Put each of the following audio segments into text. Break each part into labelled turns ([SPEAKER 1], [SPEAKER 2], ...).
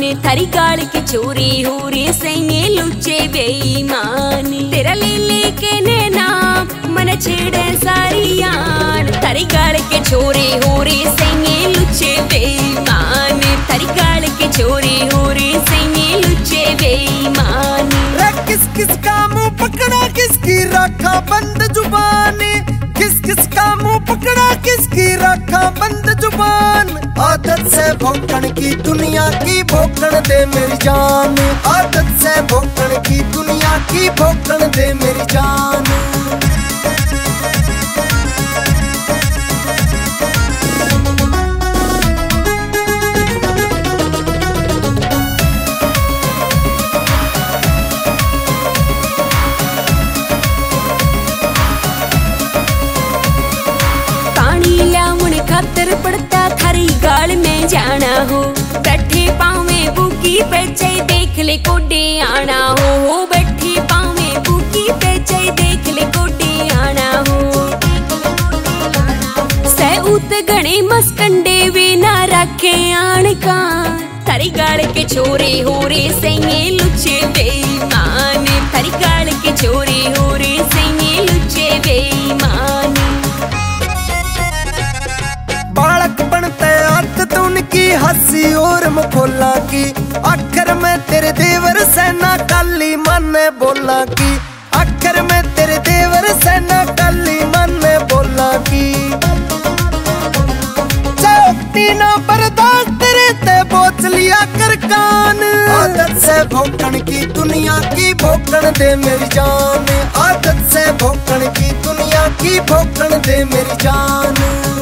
[SPEAKER 1] थारी गाल के चोरी हो रे सैये लुच्चे बेईमान। तेरा ले लेके नैना मन छेड़े सारी यान। थारी गाल के चोरी हो रे सैये लुच्चे बेईमान। थारी गाल के चोरी हो रे सैये लुच्चे बेईमान।
[SPEAKER 2] किस किस का मुंह पकड़ा किसकी रखा बंद जुबान। किस किस का मुंह पकड़ा किसकी रखा बंद जुबान। आदत से भौंकण की दुनिया की भौंकण दे मेरी जान। आदत से भौंकण की दुनिया की भौंकण दे मेरी जान।
[SPEAKER 1] खातर पड़ता थारी गाल में जाना हो। बैठे पावे बुकी पेचे देख ले कोडे आना हो। बैठे पावे बुकी पेचे देख ले कोडे आना हो। सह उत गणे मस्कंडे वे ना रखे आन का। थारी गाल के चोरे हो रे सैये लुच्चे बेईमान। थारी गाल के चोरे हो रे सैये लुच्चे बेईमान।
[SPEAKER 2] बालक बनते आदत उनकी हंसी और मखोला की। आखिर में तेरे देवर सेना काली मन बोला की। आखिर में तेरे देवर सेना काली मन बोला की। चौकती ना बर्दाश्त तेरे ते बोझ लिया कर कान। आदत से भौंकण की दुनिया की भौंकण दे मेरी जान। आदत से भौंकण की दुनिया की भौंकण दे मेरी जान।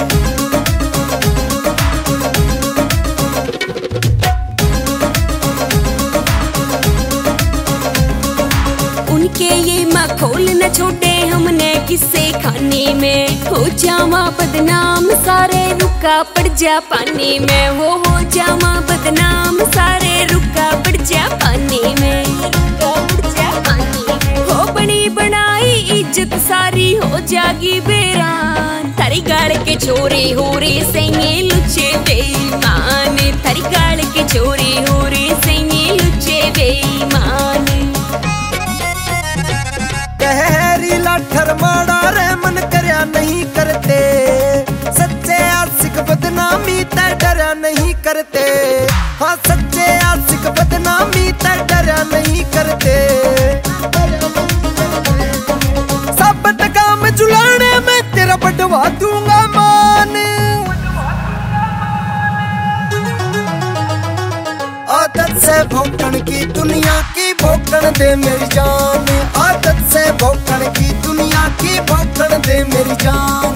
[SPEAKER 1] उनके ये मखौल न छोड़े हमने किस्से खाने में। हो जावा बदनाम सारे रुका पड़ जा पानी में। हो जावा बदनाम सारे रुका पड़ जा पानी में। हो बनी बनाई इज्जत सारी हो जागी बेरान। थारी गाल के चोरी हो रे सैये लुच्चे बेईमान। थारी गाल के चोरी हो रे सैये लुच्चे बेईमान।
[SPEAKER 2] कहरी लाठर माड़ा रे मन करया नहीं करते। सच्चे आशिक बदनामी ते डरा नहीं करते। हाँ सच्चे आशिक बदनामी ते डरा नहीं करते। सब काम जुलाने में तेरा बढ़वा दूंगा मान। आदत से भौंकण की दुनिया की भौंकण दे मेरी जान। आदत से भौंकण की दुनिया की भौंकण दे मेरी जान।